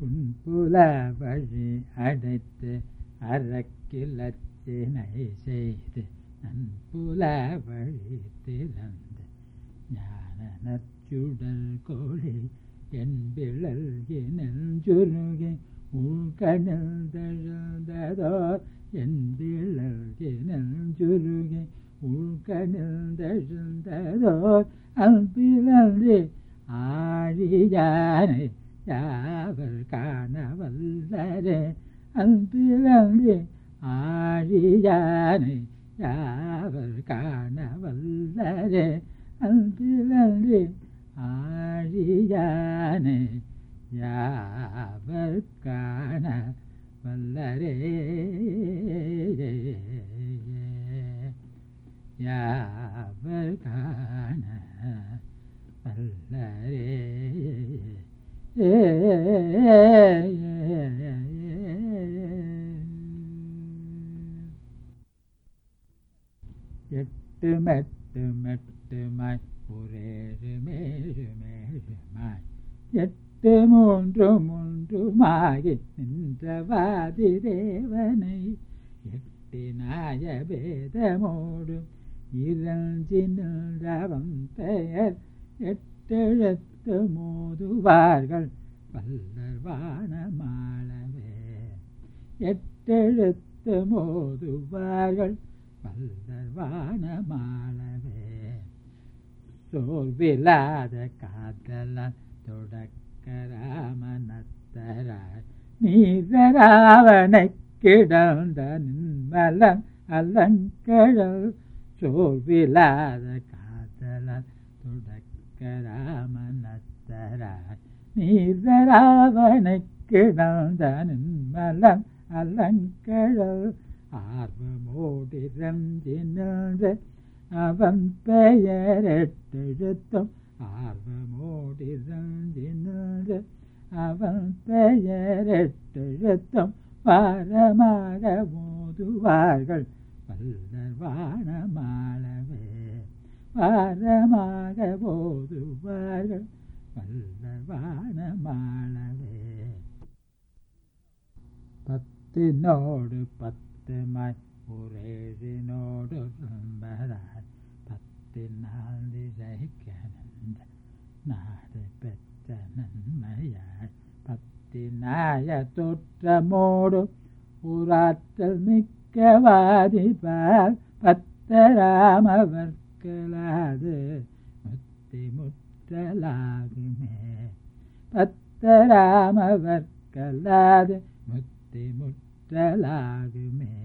புன்புல வழி அடைத்து அறக்கிலச்சினை செய்து நன்புல வழி திறந்து ஞான நற்சுடல் கோழி என்பிழல் நெஞ்சுருகி உள்கணில் தழுந்ததோர் என்பிழல் நெஞ்சுருகி உள்கணில் தழுந்ததோர் அன்பிழந்து ஆழியானை யாவர் காணவல்லரே அன்பிழந்து ஆழியானை யாவர் காணவல்லரே அன்பிழந்து ஆழியானை யாவர் காண வல்லரே யாவர் காண வல்லரே எட்டு மெட்டு மெட்டுமாய் ஒரேழு மேழு மேழுமாய் எட்டு மூன்று மூன்றுமாகி நின்றவாதி தேவனை எட்டினாய பேதமோடு இறஞ்சின்றவன் பெயர் எட்டெழுத்து மோதுவார்கள் வல்லர் வானமாளவே எட்டெழுத்து மோதுவார்கள் வல்லர் வானமாளவே சோர்வில்லாத காதலால் தொடக்கராமனத்தராய் நீதராவனை கிடந்த நின்மலன் அலங்கழல் சோர்வில்லாத காதலால் தொடக்கராமனத்தராய் நீதராவனை கிடந்த நின்மலன் அலங்கழல் ஆர்வமோடிறந்தினது அவன் பெயரெட்டெழுத்தும் ஆர்வமோடிறந்தினது அவன் பெயரெட்டெழுத்தும் வாரமாக மோதுவார்கள் வல்லர் வானமாளவே வாரமாக மோதுவார்கள் வல்லர் வானமாளவே பத்தினோடு பத்துமாய் ஒரேழினோடு ரொம்பராய் பத்தினால் திசைக்கணந்த நாடு பெற்ற நன்மையாய் பத்தினாய தோற்றமோடு ஊராற்றல் மிக்கவாதிபால் பத்தராமவர்களாது முத்தி முற்றலாகுமே பத்தராமவர்களாது முத்தி முற்றலாகுமே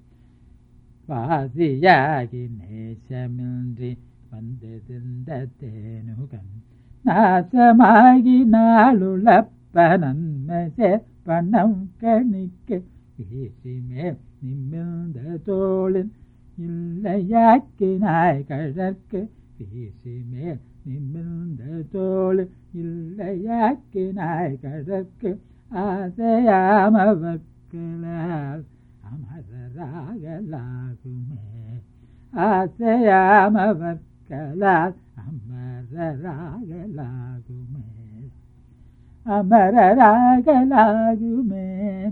வாசியாகி நேசமின்றி வந்தெதிர்ந்த தேனுகன் நாசமாகி நாளுளப்ப நன்மை சேர்ப்பணம் கணிக்க வீசிமேல் நிமிர்ந்த தோளின் இல்லையாக்கினாய் கழற்கு வீசிமேல் நிமிர்ந்த தோளின் இல்லையாக்கினாய் கழற்கு ஆசையாமவர்களால் அமரராகலாகுமே ஆசையாமவர்களால் அமரராகலாகுமே அமரராகலாகுமே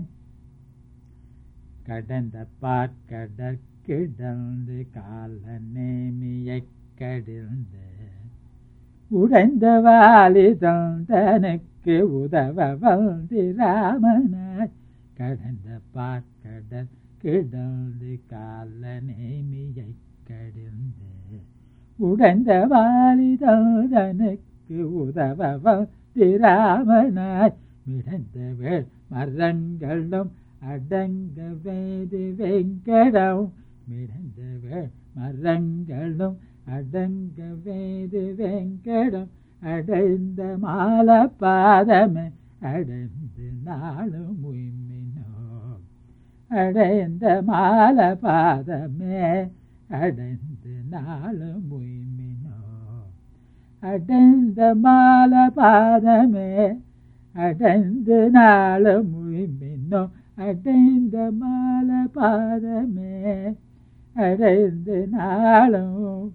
கடந்த பார்க்கடற்கிடந்து கால நேமியைக் கடிந்து உடைந்த வாலி தந்தனுக்கு உதவ வந்திராமனாய் கடந்த பார்க்கடற்கிடந்து கால நேமியைக் கடிந்து உடைந்த வாலி தந்தனுக்கு உதவ வந்திராமனாய் மிடந்த வேள் மரங்களும் அடங்க வேதி வெங்கடம் மிடந்த வேள் மரங்களும் அடங்க வேதி வெங்கடம் அடைந்த மால பாதமே அடைந்து நாளும் உய்மினோ அடைந்த மால பாதமே அடைந்து நாளும் உய்மினோ அடைந்த மால பாதமே அடைந்து நாளும் உய்மினோ அடைந்த மால பாதமே அடைந்து நாளும்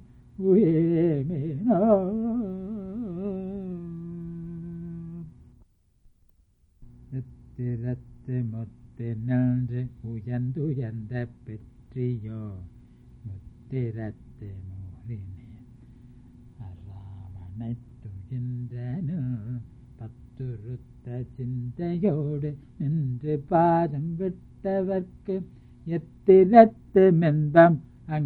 உயிமினோ எத்திரத்து முத்து நின்று உயர்ந்துயர்ந்த பெற்றியோ முத்திரத்து மூறினே அராவணைத் துகின்றனு பத்துருத்த சிந்தையோடு நின்று பாதம் விட்டவர்க்கு எத்திரத்து மென்பம்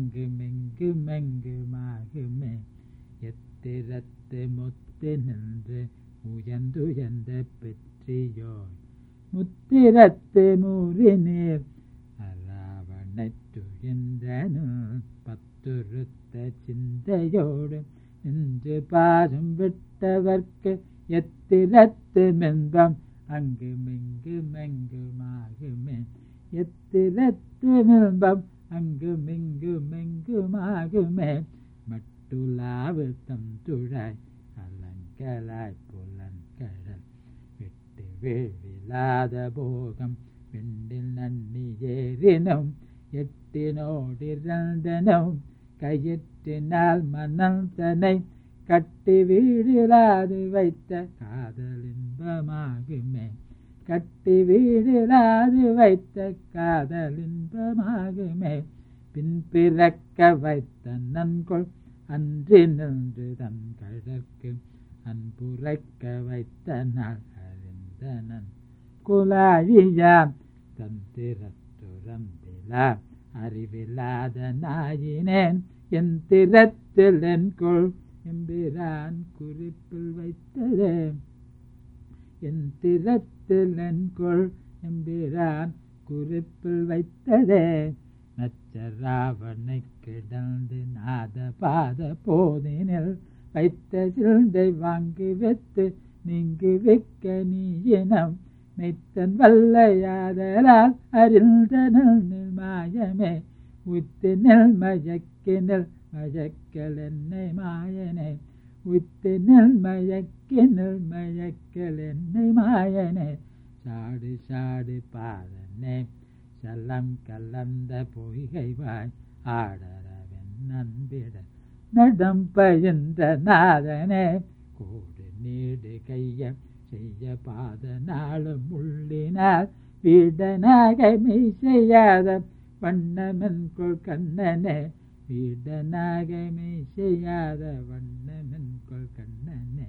அங்குமெங்குமெங்குமாகுமே எத்திரத்து முத்து நின்று உயர்ந்துயர்ந்த பெற்றியோய் முத்திரத்து மூறினீர் அராவணைத் துகின்றனு பத்துருத்த சிந்தையோடு நின்று பாதம் விட்டவர்க்கு எத்திரத்து மென்பம் அங்குமெங்குமெங்குமாகுமே எத்திரத்து மென்பம் அங்குமெங்குமெங்குமாகுமே மட்டுலாவு தம் துழாய் அலங்கலாய் புலன்கடல் விட்டு வீழிலாத போகம் விண்டில் நன்னி ஏறினும் எட்டினோடிரண்டனும் கயிற்றினால் மனம் தனை கட்டி வீழிலாது வைத்த காதலின்பமாகுமே கட்டி வீழிலாது வைத்த காதலின்பமாகுமே பின் பிறக்க வைத்த நன்கொள் அன்றி நின்று தன் கழற்கு அன்புரைக்க வைத்த நாள் அறிந்தனன் குலாழியாம் தந்திரத்துரம்பிலா அறிவில்லாத நாயினேன் என் திறத்தில் என்கொள் எம்பிரான் குறிப்பில் வைத்ததே என் திறத்தில் என்கொள் எம்பிரான் குறிப்பில் வைத்ததே நச்சராவனை கிடந்து நாத பாத போதினில் வைத்த சிந்தை வாங்கி வைத்து நீங்கி வைக்க நீ இனம் மெய்த்தன் வல்லையாதலால் அறிந்தனல் மாயமே உத்தினில் மயக்கினில் மயக்கல் என்னை மாயனே உத்தினில் மயக்கினில் மயக்கல் என்னை மாயனே சாடு சாடு பாதனே சலம் கலந்த பொய்கைவாய் ஆடரவன் நண்பிட நடம் பயின்ற நாதனே கோடு நீடு கைய செய்ய பாத நாளும் உள்ளினால் வீடனாகமை செய்யாத வண்ணமென்கொள் கண்ணனே வீடனாகமை செய்யாத வண்ணமென்கொள் கண்ணனே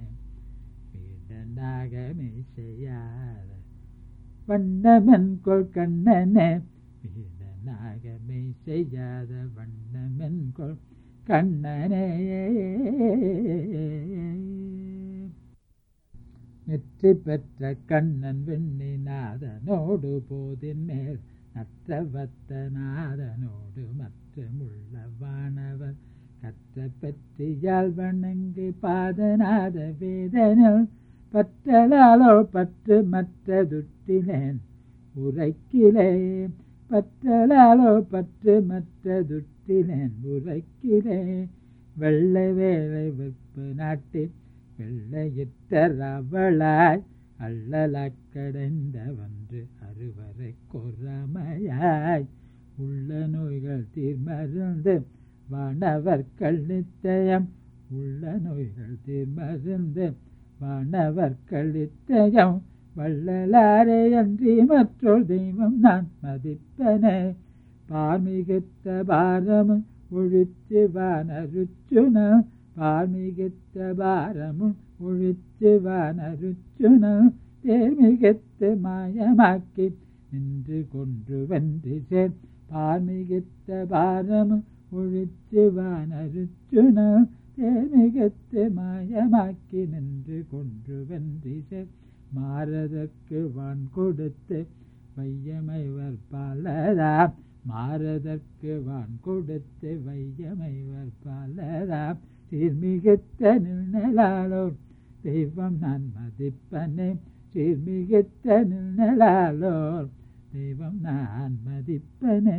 வீடனாகமை செய்யாத வண்ணமென்கொள் கண்ணனே வீடனாகமை செய்யாத வண்ணமென்கொள் கண்ணனே வெற்றி பெற்ற கண்ணன் வெண்ணிநாதனோடு போதின் மேல் நற்றவத்த நாதனோடு மற்றமுள்ள வானவர் கற்ற பெற்றியால் வணங்கி பாதநாத வேதனில் பற்றலாலோ பற்று மற்றதுட்டினேன் உரைக்கிலே பற்றலாலோ பற்று மற்றதுட்டினேன் உரைக்கிலே வெள்ளை வேலை வெப்பு நாட்டில் வெள்ளையிட்டரவளாய் அள்ளலக்கடைந்த வந்து அறுவரை கொறமையாய் உள்ள நோய்கள் தீர்மருந்து வானவர்கள் நித்தயம் உள்ள நோய்கள் தீர்மருந்து வானவர்கள் நித்தயம் வள்ளலாரே அன்றி மற்றொரு தெய்வம் நான் மதிப்பனே பார்மிகுத்த பாரமும் ஒழித்து வானருச்சுன பார்மிகுத்த பாரமும் ஒழித்து வானருச்சுன தேர்மிகுத்து மாயமாக்கி நின்று கொன்று வென்று சேர் பார்மிகுத்த பாரமும் ஒழித்து வானருச்சுன தேர்மிகுத்து மாயமாக்கி நின்று கொன்று வென்று சேர் மாறதற்கு வான் கொடுத்து வையமைவர் பலரா மாறதற்கு வான் கொடுத்து வையமைவர் பலரா சீர்மிகுத்த நிழலாளோர் தெய்வம் நான் மதிப்பனே சீர்மிகுத்த நிழலாளோர் தெய்வம் நான் மதிப்பனே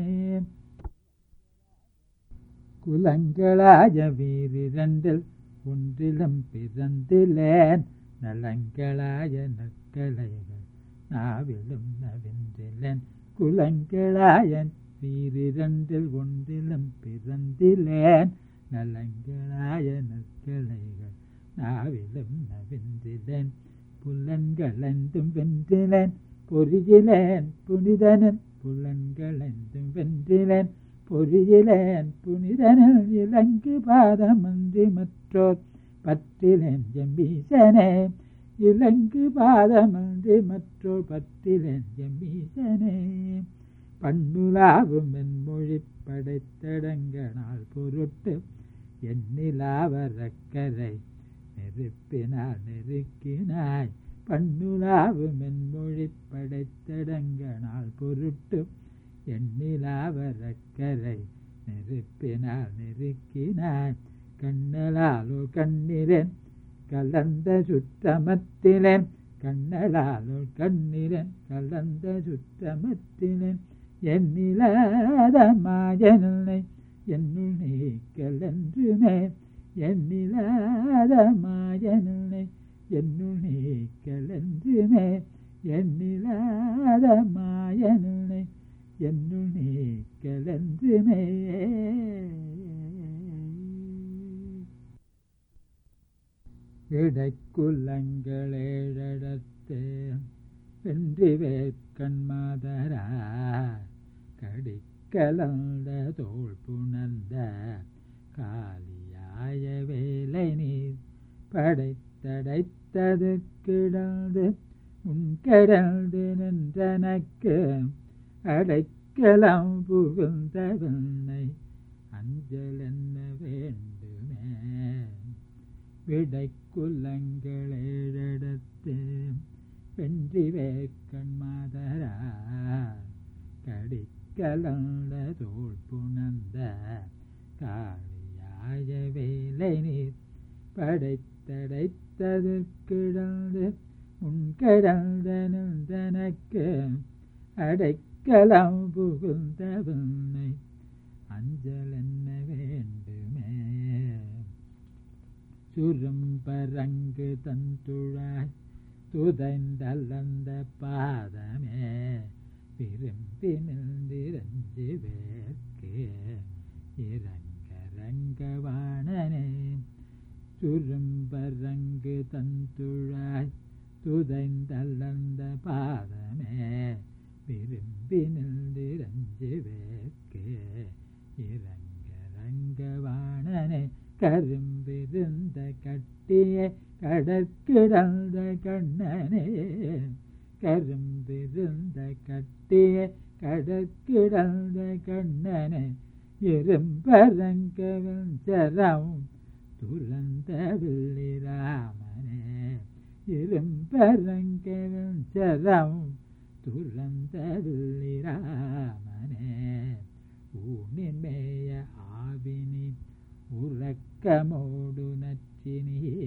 குலங்களாய வீரிரண்டில் ஒன்றிலும் பிறந்திலேன் நலங்களாய நற்கலைகள் நாவிலும் நவின்றிலேன் குலங்களாய வீரிரண்டில் ஒன்றிலும் பிறந்திலேன் நலங்களாய நற்கலைகள் நாவிலும் நவின்றிலேன் புலன்களந்தும் வென்றிலேன் பொறியிலேன் புனிதனின் புலன்களைந்தும் வென்றிலேன் பொறியிலேன் புனிதனில் இலங்கு பாதமன்றி மற்றோர் பற்றிலேன் எம்பீசனே இலங்கு பாதமன்றி மற்றோர் பற்றிலேன் எம்பீசனே பண்ணுலாவும் என்மொழி படைத்தடங்கனால் பொருட்டு எண்ணிலாவரக்கரை நெருப்பினால் நெருக்கினாய் பண்ணுலாவும் என்மொழி படைத்தடங்கனால் பொருட்டு எண்ணிலாவரக்கரை நெருப்பினால் நெருக்கினாய் கண்ணலாலோ கண்ணிரன் கலந்த சுற்றமத்திலேன் கண்ணலாலோ கண்ணிரன் கலந்த சுற்றமத்திலேன் எண்ணிலாத மாயனை என்னுள் நீக்கலென்றுமே எண்ணிலாத மாயனை என்னுள் நீக்கலென்றுமே எண்ணிலாத மாயனை என்னுள் நீக்கலென்றுமே இடைக்குலங்களேழடத்தே வென்றி வேற்கண்மாதரா கடிக்கலந்த தோள் புணர்ந்த காலியாய வேலை நீர் படைத்தடைத்தது கிடந்து முன்கடந்து நின்றனக்கு அடைக்கலம் புகுந்தவனை அஞ்சல் என்ன வேண்டுமே விடைக்குலங்களேழடத்து வென்றி வேற்கண்மாதரா கடிக்கலந்த தோள் புணர்ந்த காளியாய வேலை நீர் படைத்தடைத்தது கிடந்து முன்கடந்த நின்றனக்கு அடைக்கலம் புகுந்தவனை அஞ்சல் என்ன வேண்டுமே சுரும்பரங்கு தந்துழாய் துதைந்தல்லந்த பாதமே விரும்பி நின்றிரஞ்சு வேர்க்கு இறங்கரங்கவாணனே சுரும்பரங்கு தந்துழாய் துதைந்தல்லந்த பாதமே விரும்பி நின்றிரஞ்சு வேர்க்கு இறங்கரங்கவாணனே கரும்பிருந்த கட்டிய கடற்கிடந்த கண்ணனே கரும்பிருந்த கட்டிய கடற்கிடந்த கண்ணனே இரும்பரங்கவன் சரம் துலந்த வில்லிராமனே இரும்பரங்கவன் சரம் துலந்த வில்லிராமனே ஊனிமேய ஆவினி உறக்கமோடு நச்சினியே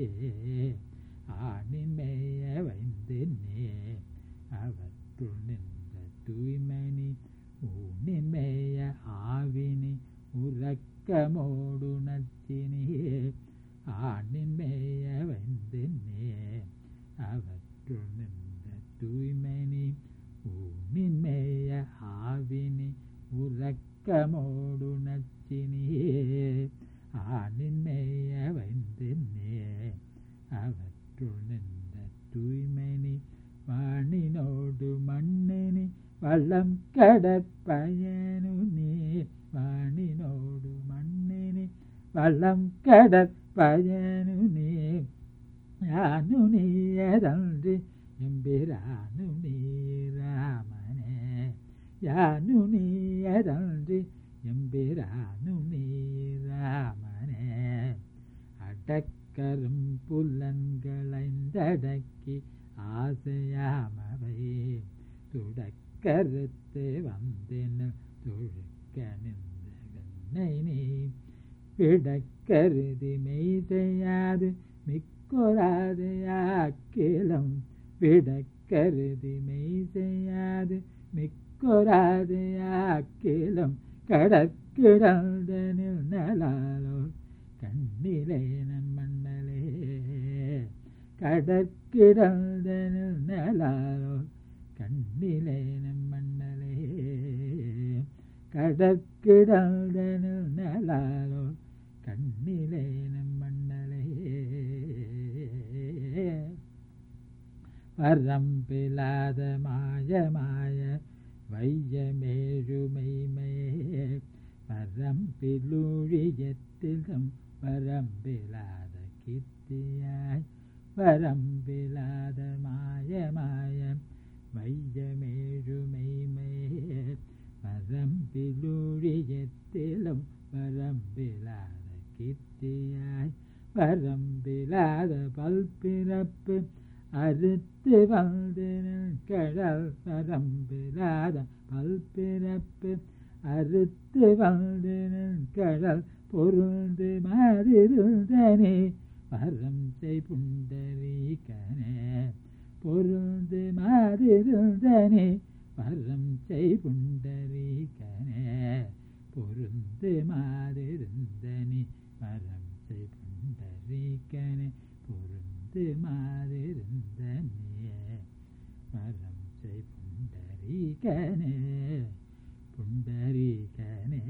ஆணின்மேய வைந்தென்னே அவற்றுள் நின்ற தூய்மணி ஊனின்மேய ஆவினி உறக்கமோடு நச்சினியே ஆணின்மேய வைந்தென்னே அவற்றுள் நின்ற தூய்மணி ஊனின்மேய ஆவினி உறக்கமோடு நச்சினியே ஆணின்மேய வைந்தென்னே அவற்றுள் நின்ற தூய்மணி வாணினோடு மண்ணினி வள்ளம் கடற்பயனு நீ வாணினோடு மண்ணினி வள்ளம் கடற்பயனு நீ யானு நீயதன்றி எம்பிரானு நீ ராமனே யானு நீயதன்றி எம்பிரானு நீ ராமனே அடக்கரும் புலன்களைந்தடக்கி ஆசையாமவை துடக்கருத்து வந்தென துழுக்க நின்ற வெண்ணை நீ விடக்கருதி மெய் செய்யாது மிக்கொராது ஆக்கிலம் விடக்கருதி மெய் செய்யாது மிக்கொராது ஆக்கிலம் கடற்கிடந்தனில் நலாலோ கண்ணிலே நன் மண்ணலே கடற்கிடந்தனில் நலாலோ கண்ணிலே நன் மண்ணலே கடற்கிடந்தனில் நலாலோ கண்ணிலே நன் மண்ணலே வரம்பிலாத மாய வையமேழுமைமையே வரம்பிலூழியத்திலும் வரம்பிலாத கீர்த்தியாய் வரம்பிலாத மாய வையமேழுமைமையே வரம்பிலூழியத்திலும் வரம்பிலாத கீர்த்தியாய் வரம்பிலாத பல்பிறப்பு அறுத்து வந்து கடல் வரம்பிலாத பல்பிறப்பு அறுத்து வந்து கடல் பொருந்து மாதிருந்தனே வரம் செய் புண்டரீகனே பொருந்து மாதிருந்தனே வரம் செய் புண்டரீகனே பொருந்து மாதிருந்தனே வரம் செய் புண்டரீகனே பொருந்து மாதிருந்தனே வரம் செய் புண்டரீகனே புண்டரீகனே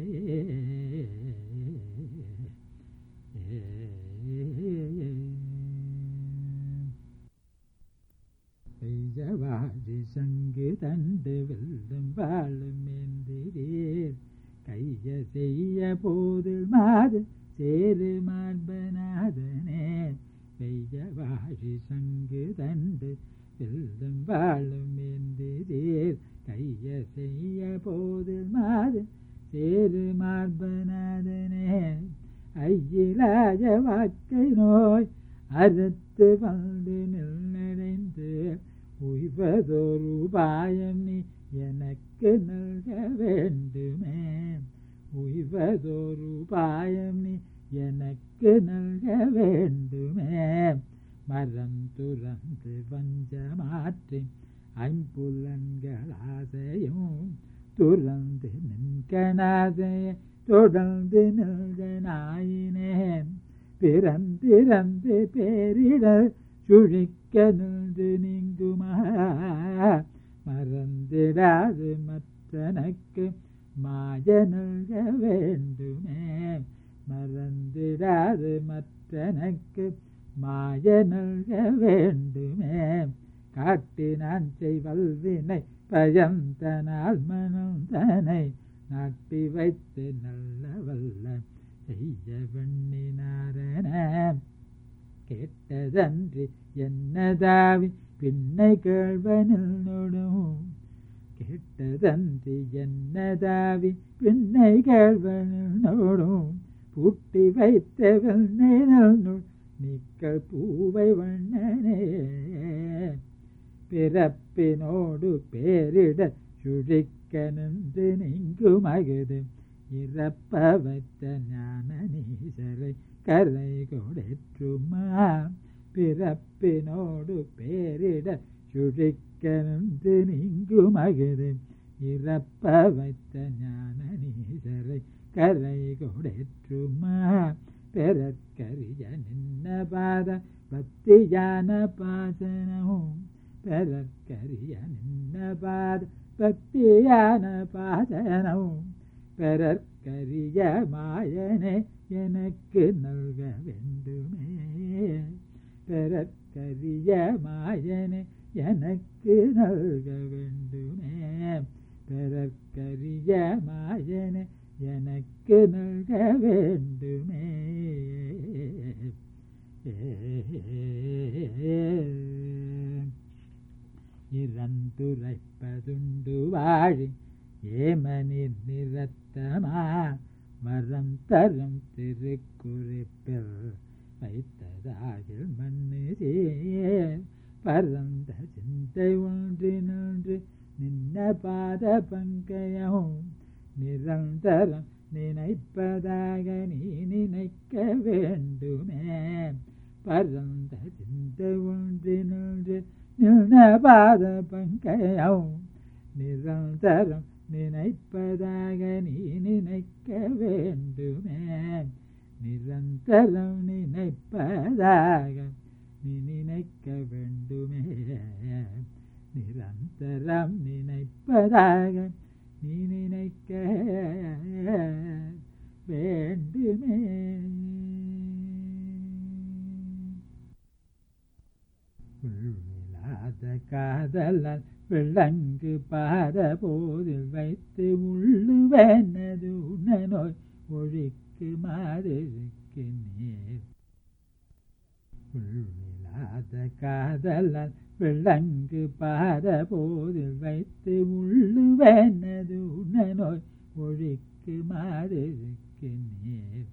பெய்யவாழி சங்கு தண்டு வெல்லும் வாழும் எந்திரீர் கைய செய்ய போதில் மாது சேரு மார்பநாதனே பெய்யவாழி சங்கு தண்டு வெல்லும் வாழும் எந்திரீர் கைய செய்ய போதில் மாது சேரு மார்பநாதனே ஐயிலாய வாக்கை நோய் அறுத்து வந்து நின்றடைந்து உய்வதோர் உபாயம் நீ எனக்கு நல்க வேண்டுமே உய்வதோர் உபாயம் நீ எனக்கு நல்க வேண்டுமே மரம் துறந்து வஞ்ச மாற்றி ஐம்புலன்களாசையும் துறந்து நின்கணாசைய தொடர்ந்து நின்றனாயினேன் பிறந்திறந்து பேரிடர் சுழிக்க நின்று நீங்குமா மறந்திடாது மற்றனக்கு மாய நல்க வேண்டுமே மறந்திடாது மற்றனக்கு மாய நல்க வேண்டுமே காட்டினான் செய்வல்வினை பயந்தனால் மனம் தனை நாட்டி வைத்து நல்ல வல்ல செய்ய வெண்ணினாரன கேட்டதன்றி என்னதாவி பின்னை கேள்வனில் நொடும் கேட்டதன்றி என்னதாவி பின்னை கேள்வனில் நொடும் பூட்டி வைத்த வெண்ணினல் நீக்கள் பூவை வண்ணனே பிறப்பினோடு பேரிட சுழிக்க நின்று நீங்குமகுது இறப்ப வைத்த ஞான நீசரை கரை கொடேற்றுமா பிறப்பினோடு பேரிட சுழிக்க நின்று நீங்குமகுது இறப்ப வைத்த ஞான நீசரை கரை கொடேற்றுமா பெறற்கரிய நின்ன பாத பக்தியான பாசனமும் பெறற்கரிய நின்ன பாத பக்தியான பாசனமும் பெறற்கரிய மாயனே எனக்கு நல்க வேண்டுமே பெறற்கரிய மாயனே எனக்கு நல்க வேண்டுமே பெறற்கரிய மாயனே எனக்கு நல்க வேண்டுமே இறந்துரைப்பதுண்டு வாழி ஏமனிர் நிறத்தமா மரம் தரும் திருக்குறிப்பில் வைத்ததாகில் மண்ணு பரந்த சிந்தை ஒன்று நின்று நின்ன பாத பங்கயம் நிரந்தரம் நினைப்பதாக நீ நினைக்க வேண்டுமே பரந்த சிந்தை ஒன்று நின்று நின்ன பாத பங்கயம் நிரந்தரம் நினைப்பதாக நீ நினைக்க வேண்டுமே நிரந்தரம் நினைப்பதாக நீ நினைக்க வேண்டுமே நிரந்தரம் நினைப்பதாக நீ நினைக்க வேண்டுமே இல்லாத காதலால் விளங்கு பார போதில் வைத்து உள்ளுவனது உணநோய் ஒழிக்கு மாறிருக்கு நீர். உள்ளில்லாத காதலால் விளங்கு பார போதில் வைத்து உள்ளுவனது உணநோய் ஒழிக்கு மாறிருக்கு நீர்.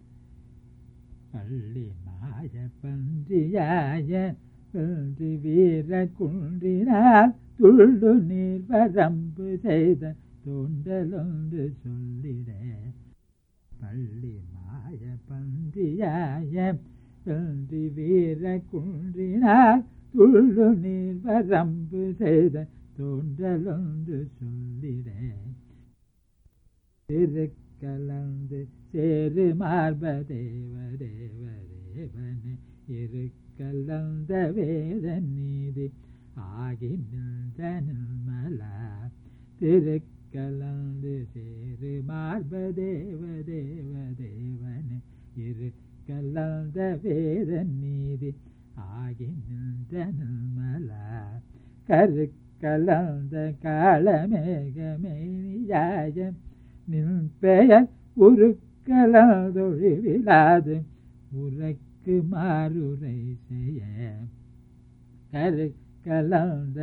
பள்ளி மாய பன்றியாய வென்று வீர குன்றினால் துள்ளு நீர் வரம்பு செய்த தோன்றலொன்று சொல்லிட. பள்ளி மாய பன்றியாய வென்று வீர குன்றினால் துள்ளு நீர் வரம்பு செய்த தோன்றலொன்று சொல்லிட. கலந்து சேரு மார்ப தேவ தேவ தேவனே இருக்கலந்த வேத நீதி ஆகி நின்ற நிர்மலா. திருக்கலந்து சேரு மார்ப தேவ தேவ தேவனே இருக்கலந்த வேத நீதி ஆகி நின்ற நிர்மலா. கருக்கலந்த காலமேகமேனியாய நின் பெயர் உருக்கலதொழிவிலாது உரைக்கு மாறுரை செய்ய. கருக்கலந்த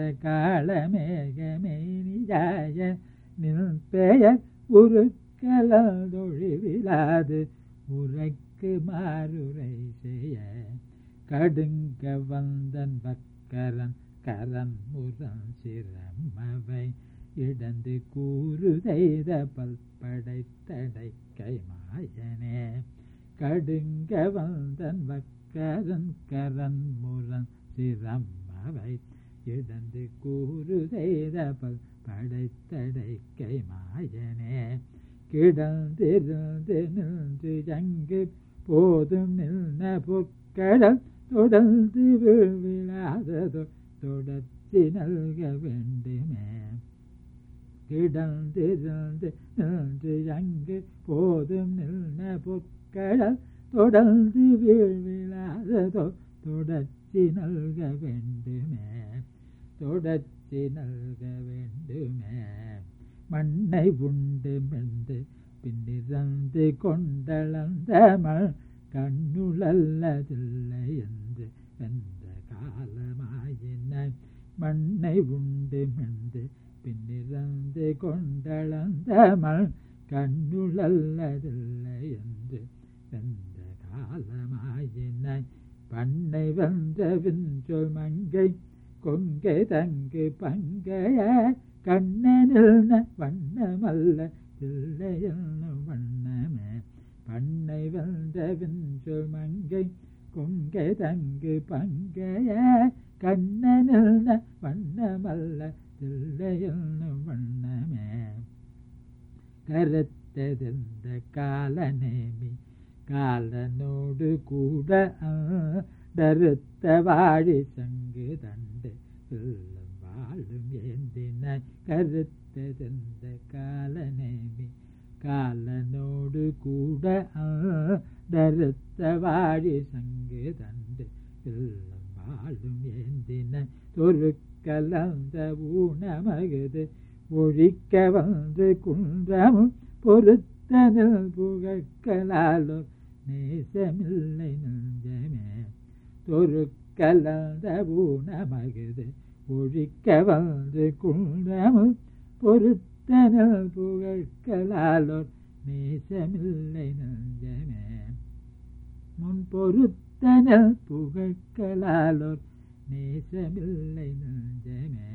காலமேகமேனியாய நின் பெயர் உருக்கலதொழிவிலாது உரைக்கு மாறுரை செய்ய. கடுங்க வந்தன் பக்கரன் கரன் முரண் சிரமவை இடந்து கூறு செய்த பல்படைத்தடை கைமாயனே. கடுங்க வந்தன் வக்கரன் கரன் முரண் சிரமவை இடந்து கூறு செய்த பல்படைத்தடை கைமாயனே. கிடந்திருந்து நின்று ஜங்கு போதும் நின்ன பொற்கடல் தொடர்ந்து விழாததோ தொடர்ச்சி நல்க வேண்டுமே. கிடந்திருந்து நின்று அங்கு போதும் நின்ன பொற்கடல் தொடர்ந்து விழாததோ தொடர்ச்சி நல்க வேண்டுமே. தொடர்ச்சி நல்க வேண்டுமே. மண்ணை உண்டு மென்று பின்னிறந்து கொண்டளந்த மண் கண்ணுளல்லதில்லை என்று வென்ற காலமாயின. மண்ணை உண்டு மென்று பின்னிறந்து கொண்டளந்த மண் கண்ணுளல்லதில்லை என்று வென்ற காலமாயின. பண்ணை வென்ற விஞ்சொல் மங்கை கொங்கை தங்கு பங்கைய கண்ணனில் வண்ணமல்ல இல்லை என்னும் வண்ணமே. பண்ணை வென்ற விஞ்சொல் மங்கை கொங்கை தங்கு பங்கைய கண்ணனில் வண்ணமல்ல இல்லை என்னும் வண்ணமே. கருத்தெதிர்ந்த காலநேமி காலனோடு கூட தருத்த வாழி சங்கு தண்டு எல்லும் வாழும் ஏந்தின. கருத்தெதிர்ந்த காலநேமி காலனோடு கூட தருத்த வாழி சங்கு தண்டு எல்லும் வாழும் ஏந்தின. தொருக்கலந்த ஊனமகுது ஒழிக்க வந்து குன்றமும் பொருத்தனில் புகழ்களாலோ நேசமில்லை நெஞ்சமே. தொருக்கலந்த ஊனமகுது ஒழிக்க வந்து குன்றமும் பொருத்தனில் புகழ்களாலோ நேசமில்லை நெஞ்சமே. முன் பொருத்தனில் புகழ்களாலோ நேசமில்லை நெஞ்சமே.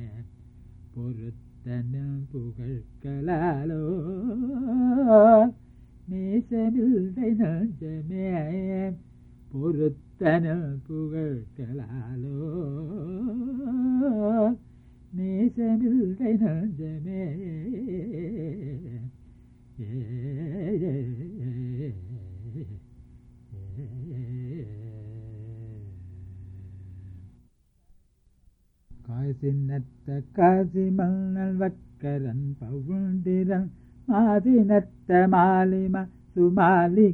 பொருத்தனில் புகழ்களாலோ நேசமில்லை நெஞ்சமே. பொருத்தனில் புகழ்களாலோ நேசமில்லை நெஞ்சமே. காசினத்த காசி மன்னல் வக்கரன் பவுண்டிரன் மாதினத்த மாலிம சுமாலி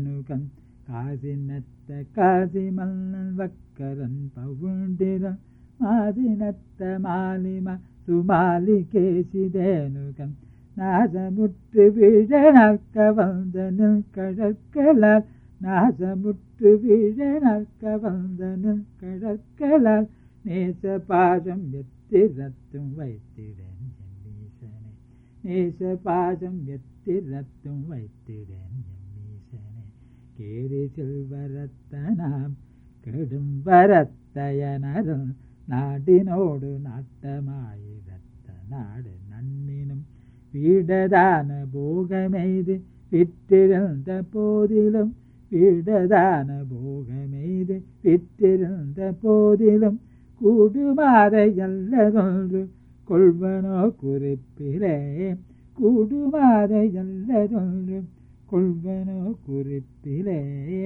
கேசிதேனுகன். காசினத்த காசி மன்னல் வக்கரன் பவுண்டிரன் மாதினத்த மாலிம சுமாலி கேசிதேனுகம் நாசமுற்று விழ நாற்க வந்த நில் கடற்களால் நாசமுற்று விழ நாற்க வந்த நில் கடற்களால் நேச பாசம் எத்திரத்தும் வைத்திடேன் எம்மீசனே நேச பாசம் எத்திரத்தும் வைத்திடேன் எம்மீசனே கேரி செல்வரத்தனாம் கெடும் வரத்தயனரும் நாடினோடு நாட்டமாயிரத்த நாடு நன்னினும் வீடதான போகமெய்து விற்றிருந்த போதிலும் வீடதான போகமெய்து விற்றிருந்த போதிலும் கூடுமாறை அல்லதொன்று கொள்வனோ குறிப்பிலே கூடுமாறை அல்லதொன்று கொள்வனோ குறிப்பிலே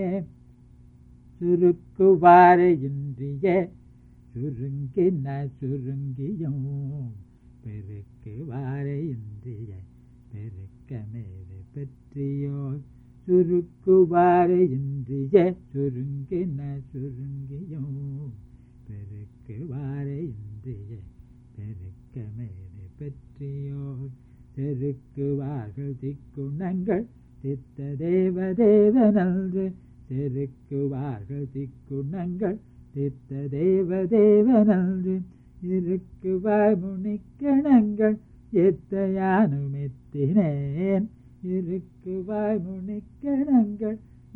சுருக்குவாரை இன்றிய சுருங்கின சுருங்கியும் பெருக்குவாரை இன்றிய பெருக்கமேது பெற்றியோ சுருக்குவாரை இன்றிய சுருங்கின சுருங்கியும் பெருக்குவாரை இன்றிய பெருக்கமேது பெற்றியோ செருக்குவார்கள் திக்குணங்கள் சித்த தேவதேவனன்று செருக்குவார்கள் திக்குணங்கள் சித்த தேவதேவனன்று இருக்குவாய் முனிக்கணங்கள் எத்தையானுமெத்தினேன் இருக்குவாய் முனிக்கணங்கள்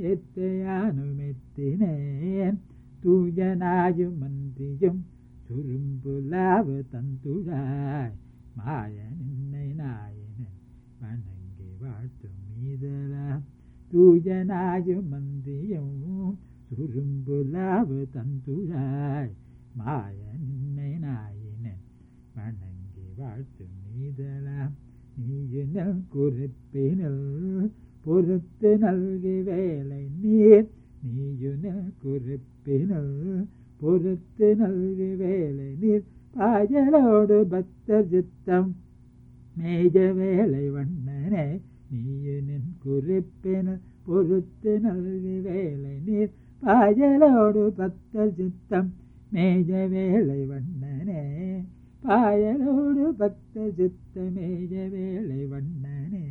எத்தையானுமெத்தினேன் தூயனாயும் மன்றியும் சுரும்புலாவு தந்துழாய் மாய நின்னை நாயனன் வணங்கி வாழ்த்தும் மீதரா தூயனாயும் மன்றியும் சுரும்புலாவு தந்துழாய் மாய நின்னை நாயினன் வணங்கி வாழ்த்தும் மீதலாம் நீயினல் குறிப்பினல் பொறுத்து நல்கி வேலை நீர் நீயுனல் குறிப்பினல் பொறுத்து நல்கி வேலை நீர் பாயலோடு பக்தர் சித்தம் மேஜ வேலை வண்ணனே நீயுனின் குறிப்பினல் பொறுத்து நல்கி வேலை நீர் பாயலோடு பக்தர் சித்தம் மேஜ வேலை வண்ணனே பாயலோடு பக்தர் சித்த மேஜ வேலை வண்ணனே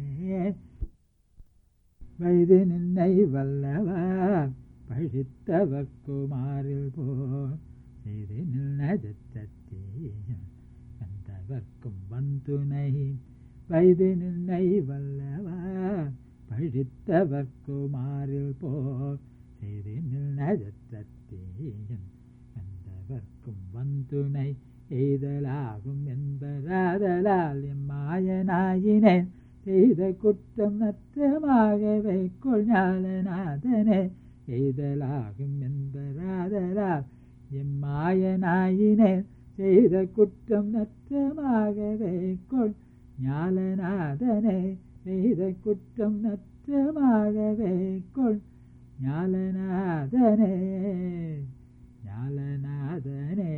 வயது நின்னை வல்லவா பழித்தவர்க்குமாறில் போல் செய்து நின்னதத்தீயம் கண்டவர்க்கும் வந்துனை வயது நின்னை வல்லவா பழித்தவர்க்குமாறில் போல் செய்து நின்னதத்தீயம் கண்டவர்க்கும் வந்துனை எய்தலாகும் என்பதாதலால் எம்மாயனாயினேன் செய்த குற்றம் நற்றமாகவே கொள்ஞாலநாதனே எய்தலாகும் என்பதாதலால் எம்மாயனாயினேன் செய்த குற்றம் நற்றமாகவே கொள் ஞாலநாதனே செய்த குற்றம் நற்றமாகவே கொள் ஞாலநாதனே ஞாலநாதனே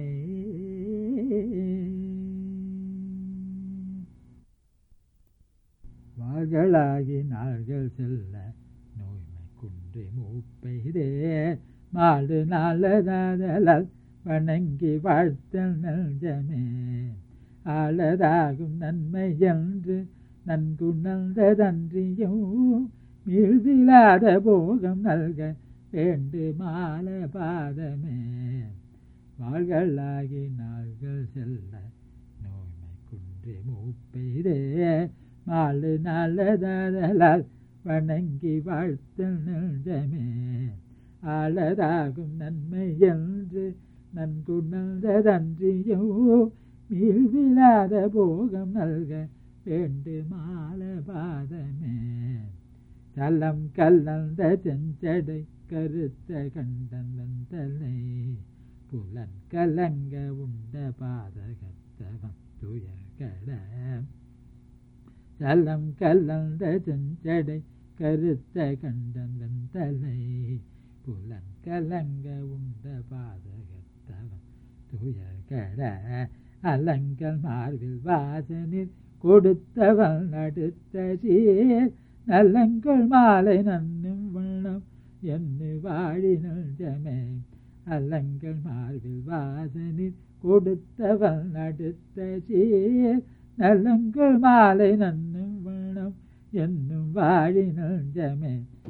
வாள்களாகி நாள்கள் செல்ல நோய்மை குன்றி மூப்பெய்தே மாடு நாளதாதலால் வணங்கி வாழ்த்தல் நெஞ்சமே ஆளதாகும் நன்மை என்று நன்குணர்ந்ததன்றியும் மீழ்விலாத போகம் நல்க வேண்டு மால பாதமே வாள்களாகி நாள்கள் செல்ல நோய்மை குன்றி மூப்பெய்தே மாடு நல்லதாதலால் வணங்கி வாழ்த்தல் நெஞ்சமே ஆளதாகும் நன்மை என்று நன்குணர்ந்ததன்றியோ மீழ்விலாத போகம் நல்க வேண்டு மால பாதமே தலம் கல்லந்த செஞ்சடை கருத்த கண்டன் வந்தலை புலன் கலங்க உண்ட பாதகத்தவம் துயர்கட தலம் கல்லந்த செஞ்சடை கருத்த கண்டன் வந்தலை புலன் கலங்க உண்ட பாதகத்தவம் துயர்கட அலங்கல் மார்பில் வாசனில் கொடுத்தவள் நடுத்த சீர் நலங்கள் மாலை நன்னும் வண்ணம் என்று வாழி நெஞ்சமே அலங்கள் மார்பில் வாசனில் கொடுத்தவன் அடுத்த சீர் நலங்கள் மாலை நன்னும் வேணும் என்னும் வாழி நெஞ்சமே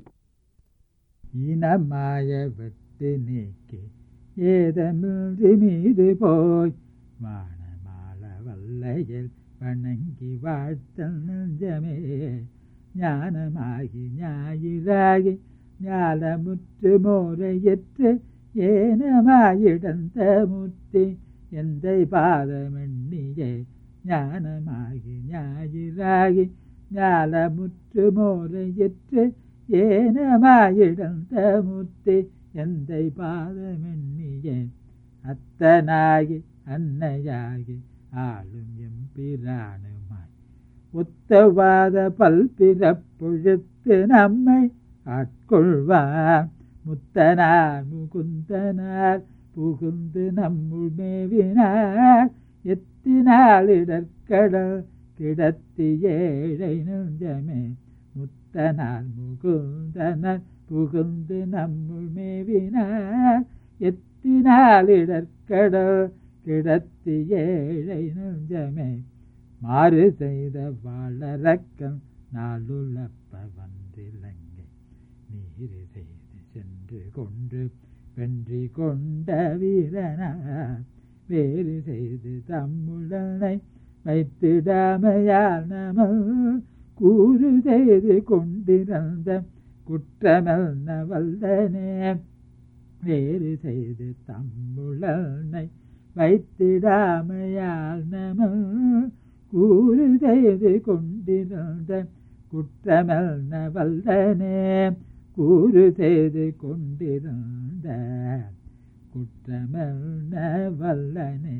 இனமாய விட்டு நீக்கி ஏதமின்றி மீது போய் வானமால வல்லையில் வணங்கி வாழ்த்தல் நெஞ்சமே ஞானமாகி ஞாயிறாகி ஞாலமுற்று மோரையற்று ஏனமாயிடந்த முத்தி எந்தை பாதமெண்ணியே ஞானமாகி ஞாயிறாகி ஞாலமுற்று மோரையற்று ஏனமாயிடந்த முத்தி எந்தை பாதமெண்ணியே அத்தனாகி அன்னையாகி ஆளும் எம்பிரானுமாய் ஒத்தவாத பல்பிறப்பொழுத்து நம்மை ஆட்கொள்வார் முத்தனார் முகுந்தனார் புகுந்து நம்முள் மேவினார் எத்தினால் இடர்கடல் கிடத்தி ஏழை நெஞ்சமே முத்தனார் முகுந்தனர் புகுந்து நம்முள் மேவினார் எத்தினால் இடர்கடல் கிடத்தி ஏழை நெஞ்சமே மாறு செய்த வாழறக்கம் நாளுலப்ப வந்திலங்கை நீரு செய்து சென்று கொண்டு வென்றி கொண்ட வீரனார் வேறு செய்து தம்முடனை வைத்திடாமையால் நம கூறு செய்து கொண்டிருந்த குற்றமெல்ல வல்லனே வேறு செய்து தம்முடனை வைத்திடாமையால் நம கூறு செய்து கொண்டிருந்த குற்றமெல்ல வல்லனே கூறு செய்து கொண்டிருந்த குற்றமெல்ல வல்லனே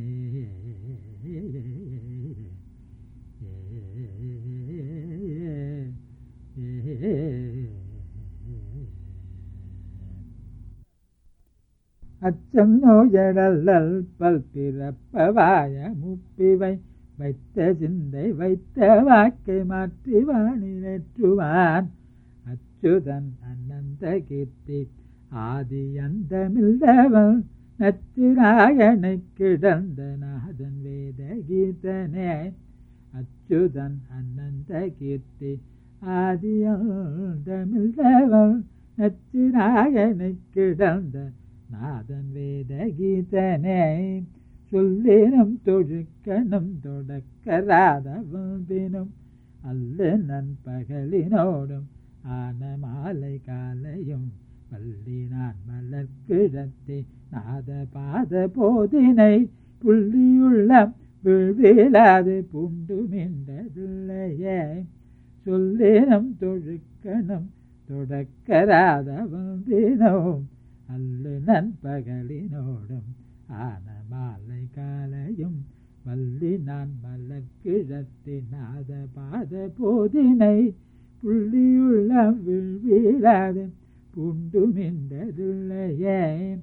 அச்சம் நோயடல்லல் பல்பிறப்பவாய முப்பிவை வைத்த சிந்தை வைத்த வாக்கை மாற்றி வாணிலேற்றுவான் அச்சுதன் அனந்த கீர்த்தி ஆதி அந்தமில்லவன் நச்சிராயனை கிடந்த நாதன் வேத கீதனே அச்சுதன் அனந்த கீர்த்தி ஆதி அந்தமில்லவன் நச்சிராயனை கிடந்த நாதன் வேத கீதனே சொல்லினும் தொழுக்கணும் தொடக்கராதவந்தினும் அல்ல நண்பகலினோடும் ஆன மாலை காலையும் பள்ளி நான் மலர்கிழத்தி நாத பாத போதினை புள்ளியுள்ள விழ்விலாது பூண்டு மின்றதில்லையே சொல்லினும் தொழுக்கணும் தொடக்கராதவந்தினும் அல்ல நண்பகலினோடும் ஆன மாலை காலையும் வள்ளி நான் மலர்கிழத்தி நாத பாத போதினை புள்ளியுள்ள விழ்விலாது பூண்டு மின்றதில்லையே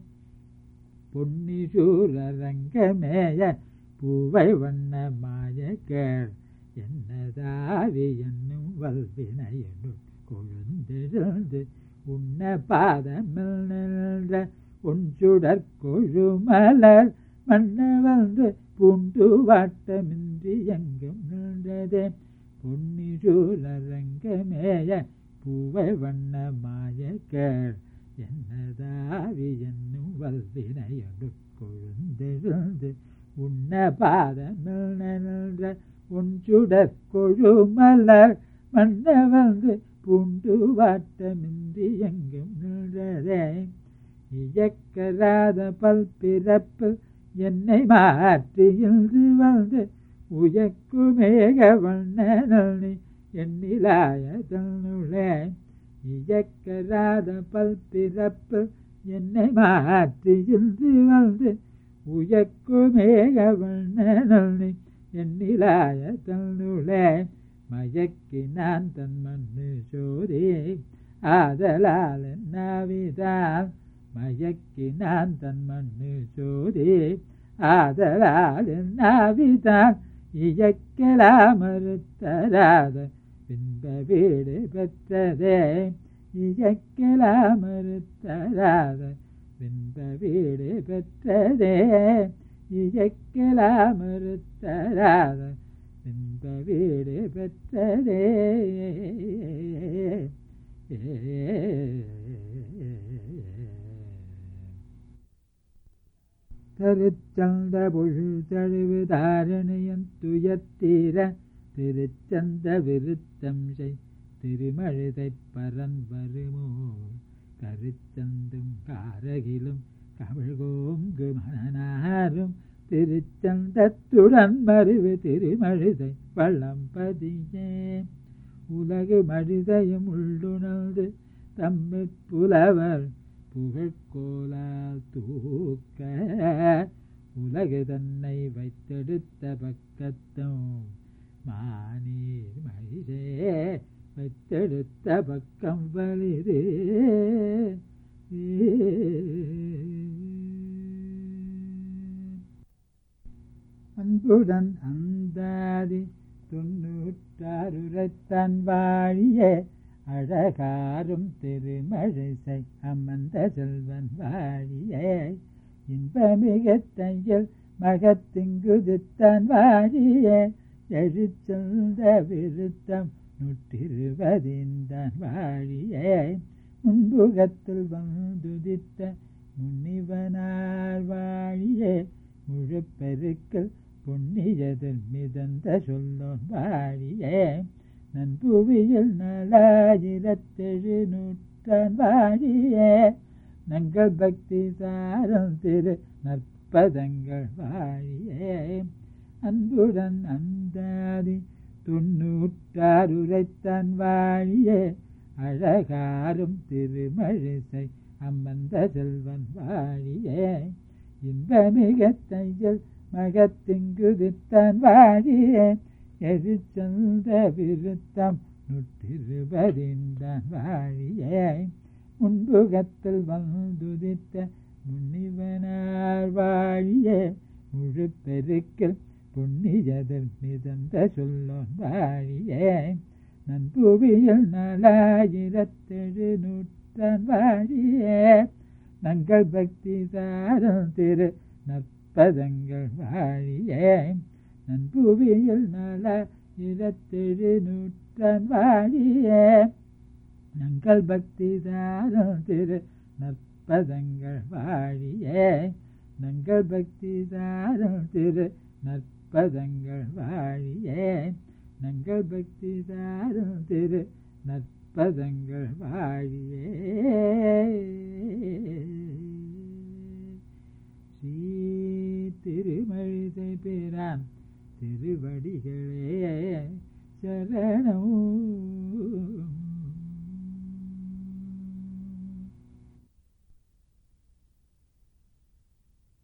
பொன்னிசூரரங்கமேய பூவை வண்ண மாய கேள் என்னதாவி என்னும் வல்வினையனு கொழுந்திருந்து உன்ன பாதமிழ்ந்த உன்சுடற் கொழுமலர் மன்ன வந்து பூண்டு வாட்டமின்றி எங்கும் நின்றதே பொன்னிசூரரங்கமேய பூவை வண்ண மாய கேள் என்னதாவி என்னும் வல்வினையொடு கொழுந்திருந்து உன்ன பாதமிழ்ந்த உன்சுடற் கொழுமலர் மன்ன வந்து பூண்டு வாட்டமின்றி எங்கும் நின்றதே இயக்கராத பல்பிறப்பு என்னை மாற்றி இன்று வந்து உயக்குமேக வண்ணனி எண்ணிலாய தன்னுளே இயக்கராத பல்பிறப்பு என்னை மாற்றி இன்று வந்து உயக்குமேக வண்ணனி எண்ணிலாய தன்னுளே மயக்கி நான் தன் மண்ணு சோதி ஆதலால் நாவிதான் மயக்கி நான் தன் மண்ணு சோதி ஆதலால் நாவிதான் இயக்கலாமறுத்தராத பின்ப வீடு பெற்றதே இயக்கலாமறுத்தராத பின்ப வீடு பெற்றதே இயக்கலாம் மறுத்தராத இன்ப வீடு பெற்றதே. திருச்சந்த பொழில் தழுவு தாரணியன் துயத்தீர திருச்சந்த விருத்தம் செய் திருமழுதை பரன் வருமோ கருச்சந்தும் காரகிலும் கமிழ்கோங்கு மணனாரும் திருச்சந்தத்துடன் மருவு திருமழுதை வள்ளம்பதியே. உலகு மழுதையும் உள்ளுணர்ந்து தம்மிற் புலவர் புகழ்கோலால் தூக்க உலகு தன்னை வைத்தெடுத்த பக்கத்தும் மானீர் மழிதே வைத்தெடுத்த பக்கம் வலிதே. அன்புடன் அந்தாதி 96 வாழிய அழகாரும் திருமழிசை அமர்ந்த செல்வன் வாழிய இன்பமிக தையல் மகத்திங்குதித்தான் வாழிய எழுச்செல்த விருத்தம் 120 வாழிய முன்புகத்தில் வந்துதித்த முனிவனார் வாழிய முழுப்பெருக்கள் பொன்னியதில் மிதந்த சொல்லோன் வாழிய நன்புவியில் 4700 வாழிய நங்கள் பக்தி சாரம் திரு நற்பதங்கள் வாழிய அன்புடன் அந்தாதி 96 வாழிய அழகாரும் திருமழிசை அமர்ந்த செல்வன் வாழிய இன்பமிக தையல் மகத்திங்குதித்தான் வாழிய எழுச்செல்த விருத்தம் 120 வாழிய முன்புகத்தில் வந்துதித்த முனிவனார் வாழிய முழுப்பெருக்கில் பொன்னியதில் மிதந்த சொல்லோன் வாழிய நன்புவியில் 4700 வாழிய நங்கள் பக்தி சாரம் திரு நற்பதங்கள் வாழிய நன்புவியில் 4700 வாழிய நங்கள் பக்தி சாரம் திரு நற்பதங்கள் வாழிய நங்கள் பக்தி சாரம் திரு நற்பதங்கள் வாழிய நங்கள் பக்தி சாரம் திரு நற்பதங்கள் வாழிய. ஸ்ரீ திருமழிசை பிரான் திருவடிகளே சரணம்.